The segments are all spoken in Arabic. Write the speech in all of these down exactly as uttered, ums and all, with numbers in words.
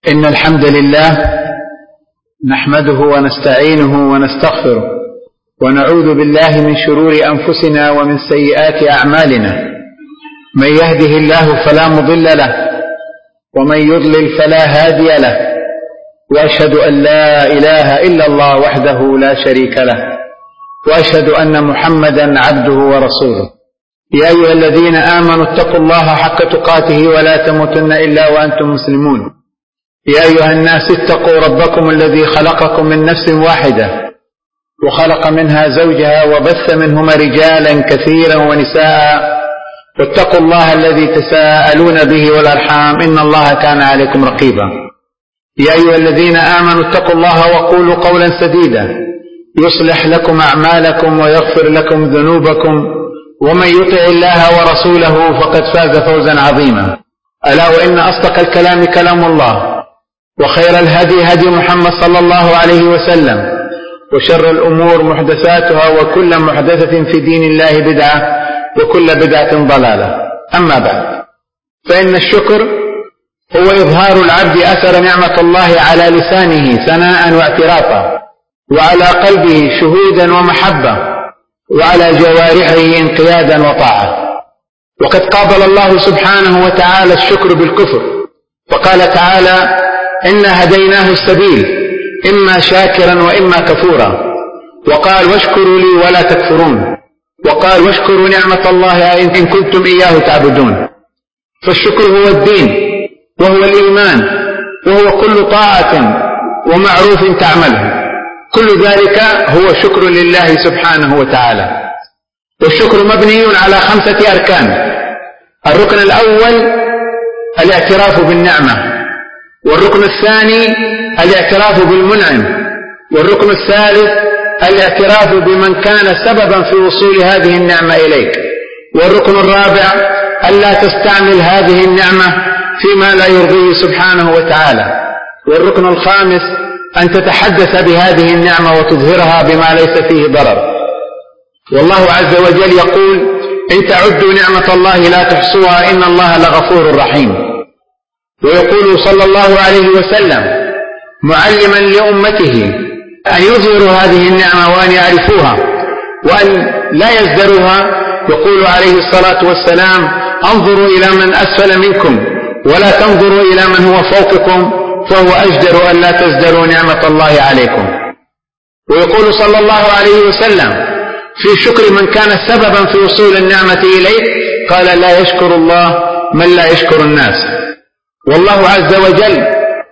إن الحمد لله نحمده ونستعينه ونستغفره ونعوذ بالله من شرور أنفسنا ومن سيئات أعمالنا. من يهده الله فلا مضل له ومن يضلل فلا هادي له، وأشهد أن لا إله إلا الله وحده لا شريك له، وأشهد أن محمدا عبده ورسوله. يا أيها الذين آمنوا اتقوا الله حق تقاته ولا تموتن إلا وأنتم مسلمون. يا أيها الناس اتقوا ربكم الذي خلقكم من نفس واحدة وخلق منها زوجها وبث منهما رجالا كثيرا ونساء، واتقوا الله الذي تساءلون به والأرحام إن الله كان عليكم رقيبا. يا أيها الذين آمنوا اتقوا الله وقولوا قولا سديدا يصلح لكم أعمالكم ويغفر لكم ذنوبكم، ومن يطع الله ورسوله فقد فاز فوزا عظيما. ألا وإن أصدق الكلام كلام الله، وخير الهدي هدي محمد صلى الله عليه وسلم، وشر الأمور محدثاتها، وكل محدثة في دين الله بدعة، وكل بدعة ضلالة. أما بعد، فإن الشكر هو إظهار العبد أثر نعمة الله على لسانه ثناء واعترافا، وعلى قلبه شهودا ومحبة، وعلى جوارحه انقيادا وطاعة. وقد قابل الله سبحانه وتعالى الشكر بالكفر، فقال تعالى: إنا هديناه السبيل إما شاكرا وإما كفورا. وقال: واشكروا لي ولا تكفرون. وقال: واشكروا نعمة الله إن كنتم إياه تعبدون. فالشكر هو الدين، وهو الإيمان، وهو كل طاعة ومعروف تعمله، كل ذلك هو شكر لله سبحانه وتعالى. والشكر مبني على خمسة أركان. الركن الأول الاعتراف بالنعمة، والركن الثاني الاعتراف بالمنعم، والركن الثالث الاعتراف بمن كان سببا في وصول هذه النعمة إليك، والركن الرابع ألا تستعمل هذه النعمة فيما لا يرضيه سبحانه وتعالى، والركن الخامس أن تتحدث بهذه النعمة وتظهرها بما ليس فيه ضرر. والله عز وجل يقول: إن تعدوا نعمة الله لا تحصوها إن الله لغفور رحيم. ويقول صلى الله عليه وسلم معلما لأمته أن يظهروا هذه النعمة وأن يعرفوها وأن لا يزدروها، يقول عليه الصلاة والسلام: انظروا إلى من أسفل منكم ولا تنظروا إلى من هو فوقكم، فهو أجدر أن لا تزدروا نعمة الله عليكم. ويقول صلى الله عليه وسلم في شكر من كان سببا في وصول النعمة إليه، قال: لا يشكر الله من لا يشكر الناس. والله عز وجل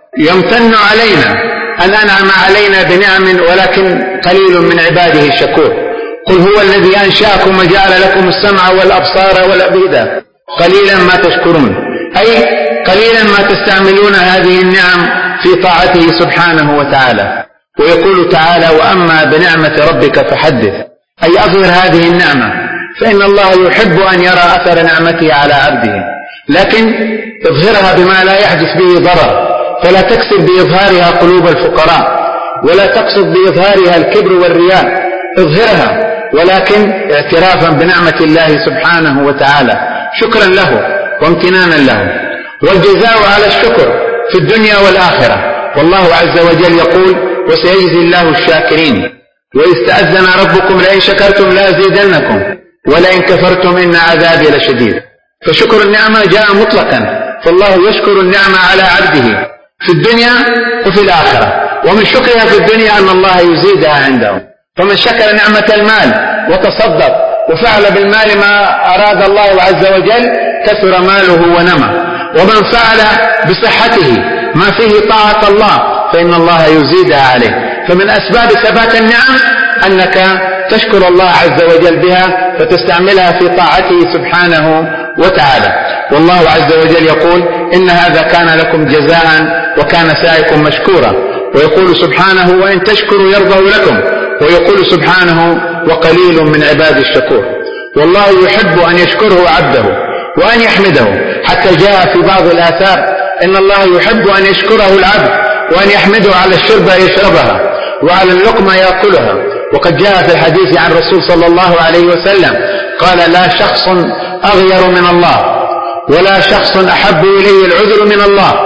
يمتن علينا أن أنعم علينا بنعم، ولكن قليل من عباده الشكور. قل هو الذي أنشأكم وجعل لكم السمع والأبصار والأفئدة قليلا ما تشكرون، أي قليلا ما تستعملون هذه النعم في طاعته سبحانه وتعالى. ويقول تعالى: وأما بنعمة ربك فحدث، أي أظهر هذه النعمة، فإن الله يحب أن يرى أثر نعمته على عبده، لكن اظهرها بما لا يحدث به ضرر، فلا تكسر بإظهارها قلوب الفقراء، ولا تقصد بإظهارها الكبر والرياء. اظهرها ولكن اعترافا بنعمة الله سبحانه وتعالى، شكرا له وامتنانا له. والجزاء على الشكر في الدنيا والآخرة. والله عز وجل يقول: وسيجزي الله الشاكرين. وإذ تأذن ربكم لئن شكرتم لأزيدنكم ولئن كفرتم إن عذابي لشديد. فشكر النعمة جاء مطلقا، فالله يشكر النعمة على عبده في الدنيا وفي الآخرة. ومن شكرها في الدنيا أن الله يزيدها عنده. فمن شكر نعمة المال وتصدق وفعل بالمال ما أراد الله عز وجل كثر ماله ونمى. ومن فعل بصحته ما فيه طاعة الله فإن الله يزيدها عليه. فمن أسباب ثبات النعم أنك تشكر الله عز وجل بها فتستعملها في طاعته سبحانه وتعالى. والله عز وجل يقول: إن هذا كان لكم جزاء وكان سعيكم مشكورا. ويقول سبحانه: وإن تشكروا يرضه لكم. ويقول سبحانه: وقليل من عباد الشكور. والله يحب أن يشكره عبده وأن يحمده، حتى جاء في بعض الآثار إن الله يحب أن يشكره العبد وأن يحمده على الشربة يشربها وعلى اللقمة يأكلها. وقد جاء في الحديث عن رسول صلى الله عليه وسلم قال: لا شخص أغير من الله، ولا شخص أحب إليه العذر من الله،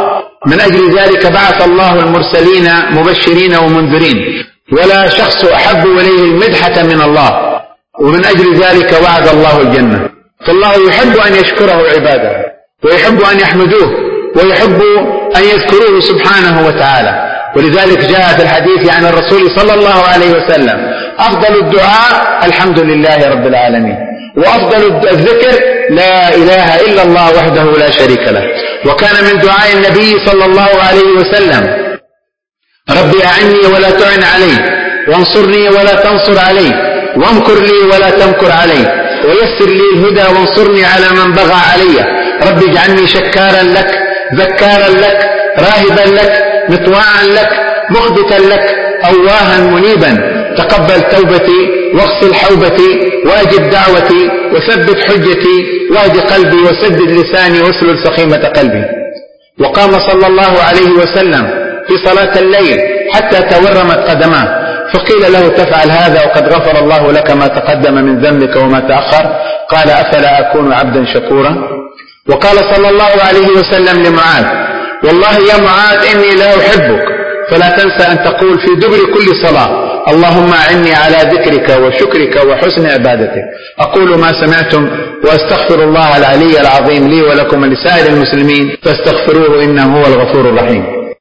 من أجل ذلك بعث الله المرسلين مبشرين ومنذرين، ولا شخص أحب إليه المدحة من الله، ومن أجل ذلك وعد الله الجنة. فالله يحب أن يشكره عباده، ويحب أن يحمدوه، ويحب أن يذكروه سبحانه وتعالى. ولذلك جاء في الحديث عن الرسول صلى الله عليه وسلم: أفضل الدعاء الحمد لله رب العالمين، وأفضل الذكر لا إله إلا الله وحده لا شريك له. وكان من دعاء النبي صلى الله عليه وسلم: ربي أعني ولا تعن علي، وانصرني ولا تنصر علي، وامكر لي ولا تمكر علي، ويسر لي الهدى وانصرني على من بغى علي. ربي اجعلني شكارا لك، ذكارا لك، راهبا لك، مطواعا لك، مخبتا لك، أواها منيبا. تقبل توبتي، واغسل حوبتي، واجب دعوتي، وثبت حجتي، واهد قلبي، وسدد لساني، واسلل سخيمة قلبي. وقام صلى الله عليه وسلم في صلاة الليل حتى تورمت قدماه، فقيل له: تفعل هذا وقد غفر الله لك ما تقدم من ذنبك وما تأخر؟ قال: أفلا أكون عبدا شكورا؟ وقال صلى الله عليه وسلم لمعاذ: والله يا معاذ إني لا أحبك، فلا تنسى أن تقول في دبر كل صلاة: اللهم أعني على ذكرك وشكرك وحسن عبادتك. أقول ما سمعتم، وأستغفر الله العلي العظيم لي ولكم ولسائر المسلمين، فاستغفروه إنه هو الغفور الرحيم.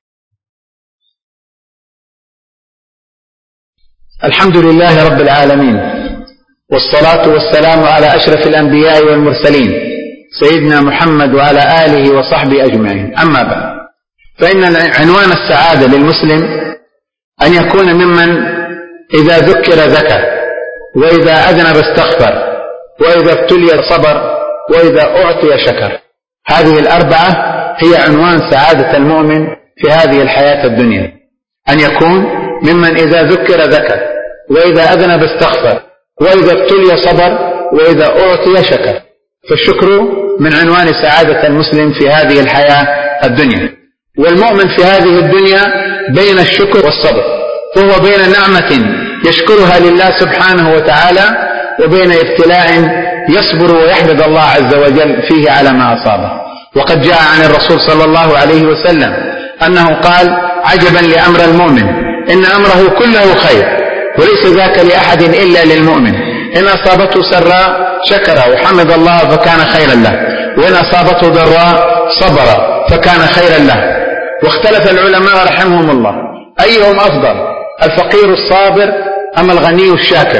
الحمد لله رب العالمين، والصلاة والسلام على أشرف الأنبياء والمرسلين سيدنا محمد وعلى آله وصحبه أجمعين. أما بعد، فإن عنوان السعادة للمسلم أن يكون ممن إذا ذكر ذكر، وإذا أذنب استغفر، وإذا ابتلي صبر، وإذا أعطي شكر. هذه الأربعة هي عنوان سعادة المؤمن في هذه الحياة الدنيا، أن يكون ممن إذا ذكر ذكر، وإذا أذنب استغفر، وإذا ابتلي صبر، وإذا أعطي شكر. فالشكر من عنوان سعادة المسلم في هذه الحياة الدنيا. والمؤمن في هذه الدنيا بين الشكر والصبر، فهو بين نعمة يشكرها لله سبحانه وتعالى، وبين ابتلاء يصبر ويحمد الله عز وجل فيه على ما أصابه. وقد جاء عن الرسول صلى الله عليه وسلم أنه قال: عجبا لأمر المؤمن، إن أمره كله خير، وليس ذاك لأحد إلا للمؤمن. إن أصابته سراء شكر وحمد الله فكان خيرا له، وإن أصابته ضراء صبر فكان خيرا له. واختلف العلماء رحمهم الله أيهم أفضل، الفقير الصابر أم الغني الشاكر؟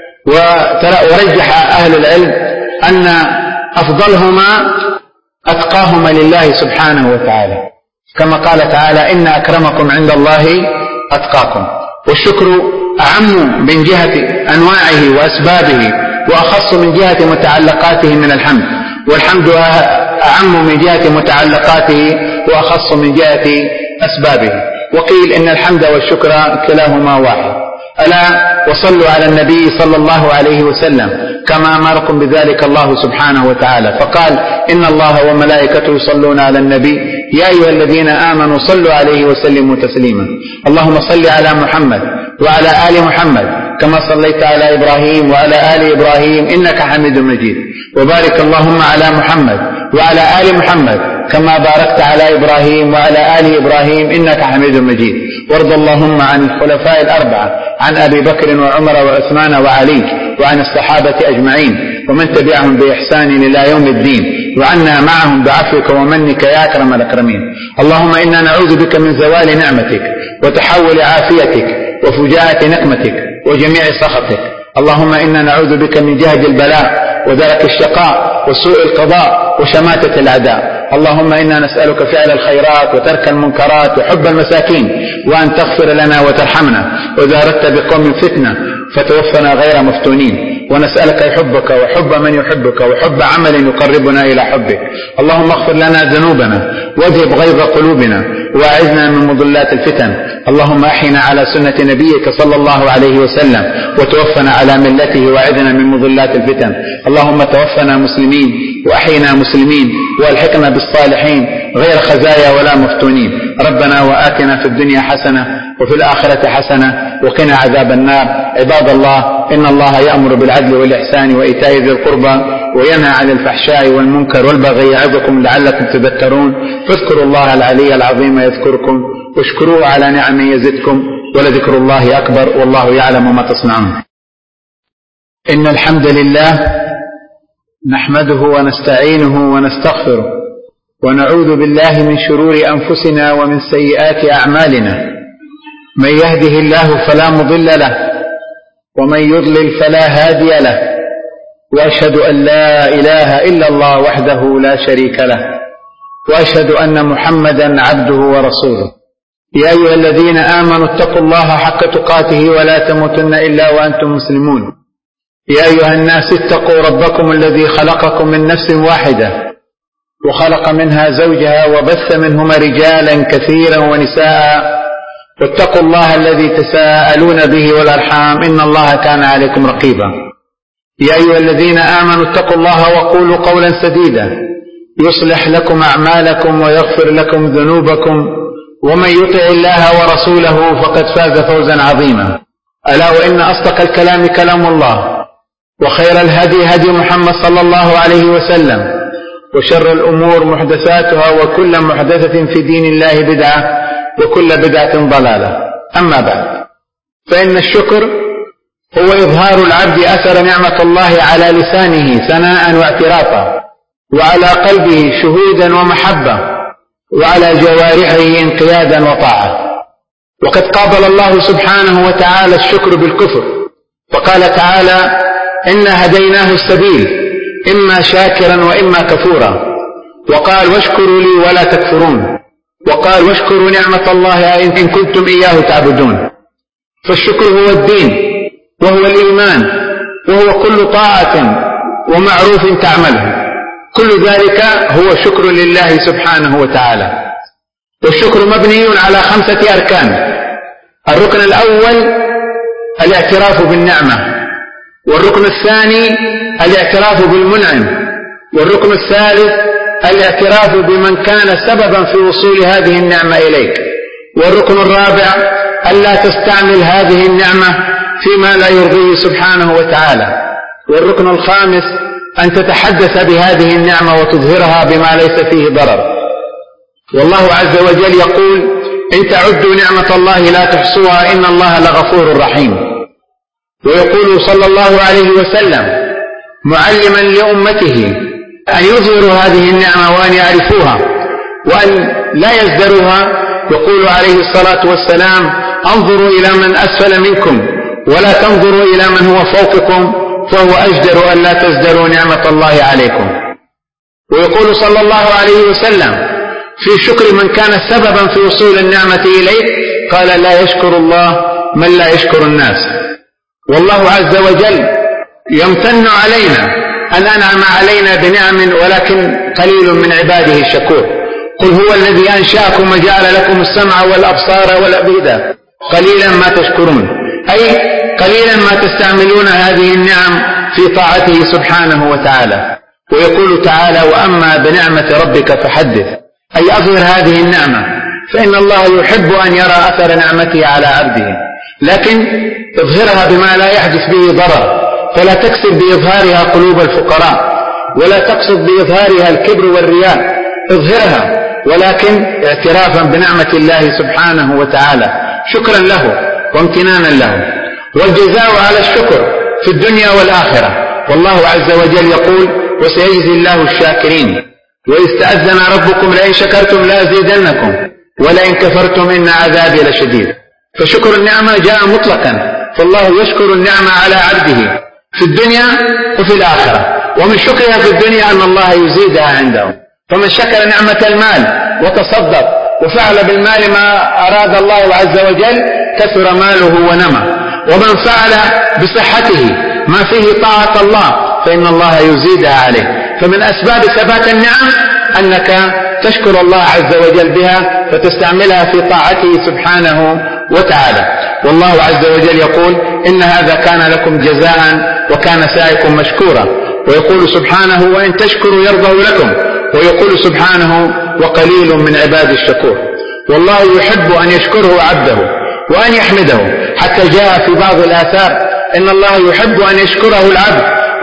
ورجح أهل العلم أن أفضلهما أتقاهما لله سبحانه وتعالى، كما قال تعالى: إن أكرمكم عند الله أتقاكم. والشكر أعم من جهة أنواعه وأسبابه، وأخص من جهة متعلقاته من الحمد، والحمد أعم من جهة متعلقاته وأخص من جهة أسبابه. وقيل إن الحمد والشكر كلاهما واحد. ألا وصلوا على النبي صلى الله عليه وسلم كما أمركم بذلك الله سبحانه وتعالى، فقال: إن الله وملائكته يصلون على النبي يا أيها الذين آمنوا صلوا عليه وسلموا تسليما. اللهم صل على محمد وعلى آل محمد كما صليت على إبراهيم وعلى آل إبراهيم إنك حميد مجيد. وبارك اللهم على محمد وعلى آل محمد كما باركت على إبراهيم وعلى آل إبراهيم إنك حميد مجيد. وارض اللهم عن الخلفاء الأربعة، عن أبي بكر وعمر وعثمان وعلي، وعن الصحابة أجمعين ومن تبعهم بإحسان إلى يوم الدين، وعنا معهم بعفوك ومنك يا أكرم الأكرمين. اللهم إنا نعوذ بك من زوال نعمتك، وتحول عافيتك، وفجاءة نقمتك، وجميع سخطك. اللهم إنا نعوذ بك من جهد البلاء، ودرك الشقاء، وسوء القضاء، وشماتة الأعداء. اللهم إنا نسألك فعل الخيرات، وترك المنكرات، وحب المساكين، وأن تغفر لنا وترحمنا، وإذا أردت بقوم فتنة فتوفنا غير مفتونين. ونسألك حبك وحب من يحبك، وحب عمل يقربنا إلى حبك. اللهم اغفر لنا ذنوبنا، واذهب غيظ قلوبنا، وأعذنا من مضلات الفتن. اللهم أحينا على سنة نبيك صلى الله عليه وسلم، وتوفنا على ملته، وأعذنا من مضلات الفتن. اللهم توفنا مسلمين، وأحينا مسلمين، والحقنا بالصالحين غير خزايا ولا مفتونين. ربنا وآتنا في الدنيا حسنة، وفي الآخرة حسنة، وقنا عذاب النار. عباد الله، إن الله يأمر بالعدل والإحسان وإيتاء ذي القربى وينهى عن الفحشاء والمنكر والبغي يعظكم لعلكم تذكرون فاذكروا الله العلي العظيم يذكركم واشكروه على نعمه يزدكم ولذكر الله أكبر والله يعلم ما تصنعون. إن الحمد لله نحمده ونستعينه ونستغفره ونعوذ بالله من شرور أنفسنا ومن سيئات أعمالنا من يهده الله فلا مضل له ومن يضلل فلا هادي له وأشهد أن لا إله إلا الله وحده لا شريك له وأشهد أن محمدا عبده ورسوله. يا أيها الذين آمنوا اتقوا الله حق تقاته ولا تموتن إلا وأنتم مسلمون. يا أيها الناس اتقوا ربكم الذي خلقكم من نفس واحدة وخلق منها زوجها وبث منهما رجالا كثيرا ونساء واتقوا الله الذي تساءلون به والأرحام إن الله كان عليكم رقيبا. يا أيها الذين آمنوا اتقوا الله وقولوا قولا سديدا يصلح لكم أعمالكم ويغفر لكم ذنوبكم ومن يطع الله ورسوله فقد فاز فوزا عظيما. ألا وإن أصدق الكلام كلام الله وخير الهدي هدي محمد صلى الله عليه وسلم وشر الأمور محدثاتها وكل محدثة في دين الله بدعة وكل بدعة ضلالة. أما بعد، فإن الشكر هو إظهار العبد أثر نعمة الله على لسانه ثناء واعترافا وعلى قلبه شهودا ومحبة وعلى جوارحه انقيادا وطاعة. وقد قابل الله سبحانه وتعالى الشكر بالكفر فقال تعالى إنا هديناه السبيل إما شاكرا وإما كفورا. وقال واشكروا لي ولا تكفرون. وقال واشكروا نعمة الله إن كنتم إياه تعبدون. فالشكر هو الدين وهو الإيمان وهو كل طاعة ومعروف تعمله، كل ذلك هو شكر لله سبحانه وتعالى. والشكر مبني على خمسة أركان. الركن الأول الاعتراف بالنعمة، والركن الثاني الاعتراف بالمنعم، والركن الثالث الاعتراف بمن كان سببا في وصول هذه النعمة إليك، والركن الرابع ألا تستعمل هذه النعمة فيما لا يرضيه سبحانه وتعالى، والركن الخامس أن تتحدث بهذه النعمة وتظهرها بما ليس فيه ضرر. والله عز وجل يقول إن تعدوا نعمة الله لا تحصوها إن الله لغفور رحيم. ويقول صلى الله عليه وسلم معلما لأمته أن يظهروا هذه النعمة وأن يعرفوها وأن لا يزدروها، يقول عليه الصلاة والسلام انظروا إلى من أسفل منكم ولا تنظروا إلى من هو فوقكم فهو أجدر أن لا تزدروا نعمة الله عليكم. ويقول صلى الله عليه وسلم في شكر من كان سببا في وصول النعمة إليه قال لا يشكر الله من لا يشكر الناس. والله عز وجل يمتن علينا أن أنعم علينا بنعم ولكن قليل من عباده الشكور. قل هو الذي أنشأكم وجعل لكم السمع والأبصار والأفئدة قليلا ما تشكرون، أي قليلا ما تستعملون هذه النعم في طاعته سبحانه وتعالى. ويقول تعالى وأما بنعمة ربك فحدث، أي أظهر هذه النعمة، فإن الله يحب أن يرى أثر نعمته على عبده، لكن اظهرها بما لا يحدث به ضرر، فلا تكسب بإظهارها قلوب الفقراء ولا تقصد بإظهارها الكبر والرياء، اظهرها ولكن اعترافا بنعمة الله سبحانه وتعالى شكرا له وامتنانا له. والجزاء على الشكر في الدنيا والآخرة. والله عز وجل يقول وسيجزي الله الشاكرين وإذ تأذن ربكم لئن شكرتم لأزيدنكم ولئن كفرتم إن عذابي لشديد. فشكر النعمة جاء مطلقا، فالله يشكر النعمة على عبده في الدنيا وفي الآخرة. ومن شكرها في الدنيا أن الله يزيدها عنده. فمن شكر نعمة المال وتصدق وفعل بالمال ما أراد الله عز وجل كثر ماله ونمى. ومن فعل بصحته ما فيه طاعة الله فإن الله يزيدها عليه. فمن أسباب ثبات النعم أنك تشكر الله عز وجل بها فتستعملها في طاعته سبحانه وتعالى. والله عز وجل يقول إن هذا كان لكم جزاء وكان سعيكم مشكورا. ويقول سبحانه وإن تشكروا يرضه لكم. ويقول سبحانه وقليل من عباد الشكور. والله يحب أن يشكره عبده وأن يحمده، حتى جاء في بعض الآثار إن الله يحب أن يشكره العبد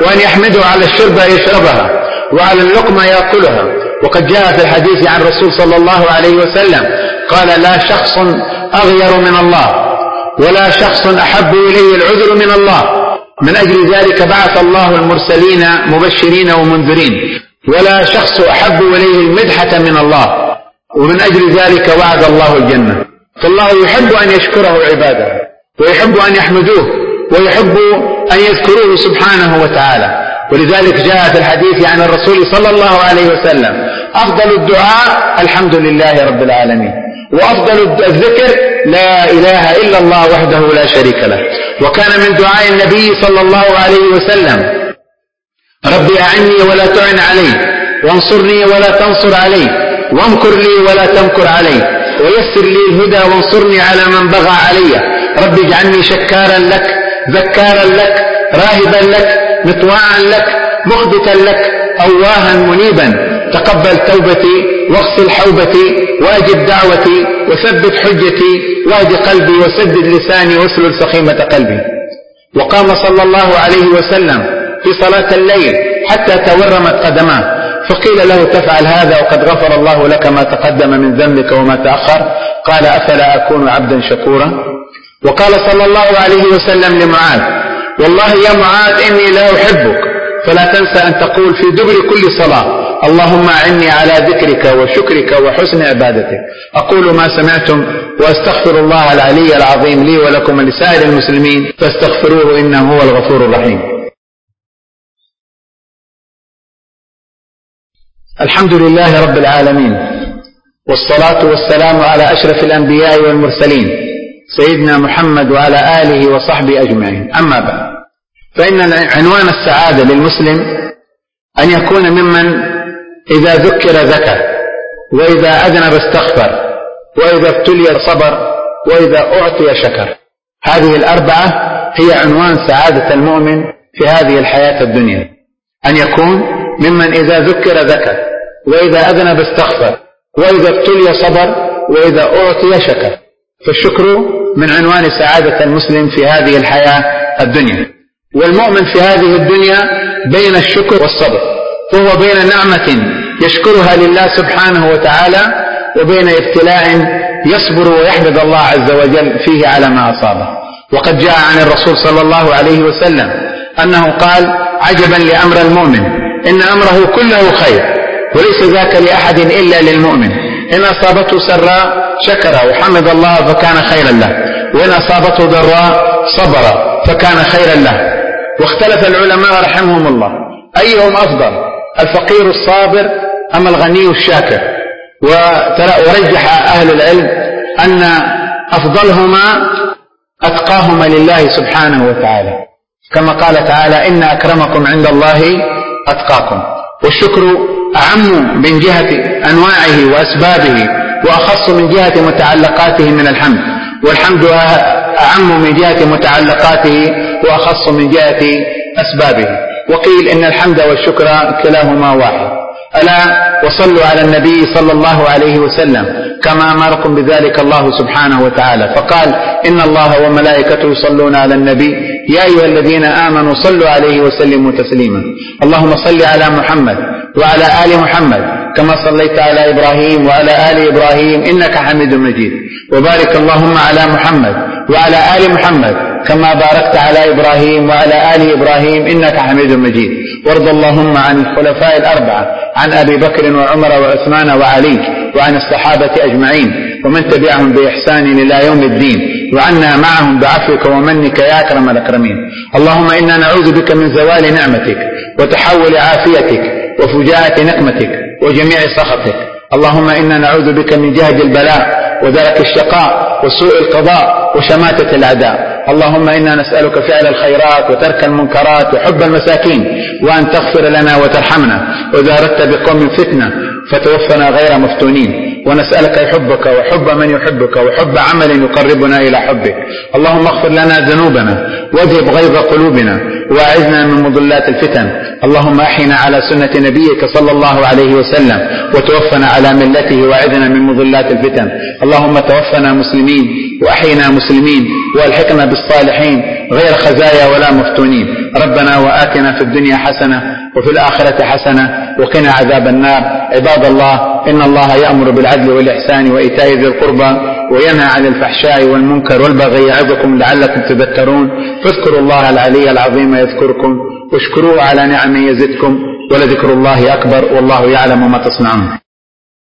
وأن يحمده على الشربة يشربها وعلى اللقمة يأكلها. وقد جاء في الحديث عن الرسول صلى الله عليه وسلم قال: لا شخص أغير من الله ولا شخص أحب إليه العذر من الله. من أجل ذلك بعث الله المرسلين مبشرين ومنذرين، ولا شخص أحب إليه المدحة من الله، ومن أجل ذلك وعد الله الجنة. فالله يحب أن يشكره عباده، ويحب أن يحمدوه، ويحب أن يذكروه سبحانه وتعالى. ولذلك جاء في الحديث عن الرسول صلى الله عليه وسلم: أفضل الدعاء الحمد لله رب العالمين، وأفضل الذكر لا إله إلا الله وحده لا شريك له. وكان من دعاء النبي صلى الله عليه وسلم: ربي أعني ولا تعن علي، وانصرني ولا تنصر علي، وامكر لي ولا تمكر علي، ويسر لي الهدى وانصرني على من بغى علي. ربي اجعلني شكارا لك ذكارا لك راهبا لك مطواعا لك مخبتا لك أواها منيبا. تقبل توبتي واغسل حوبتي وأجب دعوتي وثبت حجتي واهد قلبي وسدد لساني واسلل سخيمة قلبي. وقام صلى الله عليه وسلم في صلاة الليل حتى تورمت قدماه، فقيل له: تفعل هذا وقد غفر الله لك ما تقدم من ذنبك وما تأخر؟ قال: أفلا أكون عبدا شكورا؟ وقال صلى الله عليه وسلم لمعاذ: والله يا معاذ إني لا أحبك، فلا تنسى أن تقول في دبر كل صلاة: اللهم أعني على ذكرك وشكرك وحسن عبادتك. أقول ما سمعتم وأستغفر الله العلي العظيم لي ولكم ولسائر المسلمين فاستغفروه إنه هو الغفور الرحيم. الحمد لله رب العالمين، والصلاة والسلام على أشرف الأنبياء والمرسلين سيدنا محمد وعلى آله وصحبه أجمعين. أما بعد، فإن عنوان السعادة للمسلم أن يكون ممن إذا ذكر ذكر، وإذا أذنب استغفر، وإذا ابتلي صبر، وإذا أعطي شكر. هذه الأربعة هي عنوان سعادة المؤمن في هذه الحياة الدنيا، أن يكون ممن إذا ذكر ذكر، وإذا أذنب استغفر، وإذا ابتلي صبر، وإذا أعطي شكر. فالشكر من عنوان سعادة المسلم في هذه الحياة الدنيا. والمؤمن في هذه الدنيا بين الشكر والصبر، فهو بين نعمة يشكرها لله سبحانه وتعالى، وبين ابتلاء يصبر ويحمد الله عز وجل فيه على ما أصابه. وقد جاء عن الرسول صلى الله عليه وسلم أنه قال: عجبا لأمر المؤمن إن أمره كله خير، وليس ذاك لأحد إلا للمؤمن. إن أصابته سراء شكر وحمد الله فكان خيرا له، وإن أصابته ضراء صبر فكان خيرا له. واختلف العلماء رحمهم الله أيهم أفضل، الفقير الصابر أم الغني الشاكر؟ ورجح أهل العلم أن أفضلهما أتقاهما لله سبحانه وتعالى، كما قال تعالى: إن أكرمكم عند الله أتقاكم. والشكر أعم من جهة أنواعه وأسبابه، وأخص من جهة متعلقاته من الحمد، والحمد أعم من جهة متعلقاته وأخص من جهة أسبابه. وقيل إن الحمد والشكر كلاهما واحد. ألا وصلوا على النبي صلى الله عليه وسلم كما أمركم بذلك الله سبحانه وتعالى، فقال: إن الله وملائكته يصلون على النبي يا أيها الذين آمنوا صلوا عليه وسلموا تسليما. اللهم صل على محمد وعلى آل محمد كما صليت على إبراهيم وعلى آل إبراهيم إنك حميد مجيد. وبارك اللهم على محمد وعلى آل محمد كما باركت على إبراهيم وعلى آل إبراهيم إنك حميد مجيد. وارض اللهم عن الخلفاء الأربعة، عن أبي بكر وعمر وعثمان وعلي، وعن الصحابة أجمعين ومن تبعهم بإحسان إلى يوم الدين، وعنا معهم بعفوك ومنك يا أكرم الأكرمين. اللهم إنا نعوذ بك من زوال نعمتك وتحول عافيتك وفجاءة نقمتك وجميع سخطك. اللهم إنا نعوذ بك من جهد البلاء ودرك الشقاء وسوء القضاء وشماتة الأعداء. اللهم إنا نسألك فعل الخيرات وترك المنكرات وحب المساكين، وأن تغفر لنا وترحمنا، وإذا أردت بقوم فتنة فتوفنا غير مفتونين. ونسألك حبك وحب من يحبك وحب عمل يقربنا إلى حبك. اللهم اغفر لنا ذنوبنا واذهب غيظ قلوبنا وأعذنا من مضلات الفتن. اللهم أحينا على سنة نبيك صلى الله عليه وسلم وتوفنا على ملته وأعذنا من مضلات الفتن. اللهم توفنا مسلمين وأحينا مسلمين والحقنا بالصالحين غير خزايا ولا مفتونين. ربنا وآتنا في الدنيا حسنة وفي الآخرة حسنة وقنا عذاب النار. عباد الله، إن الله يأمر بالعدل والإحسان وإيتاء ذي القربى وينهى عن الفحشاء والمنكر والبغي يعظكم لعلكم تذكرون. فاذكروا الله العلي العظيم يذكركم واشكروه على نعمه يزدكم ولذكر الله أكبر والله يعلم ما تصنعون.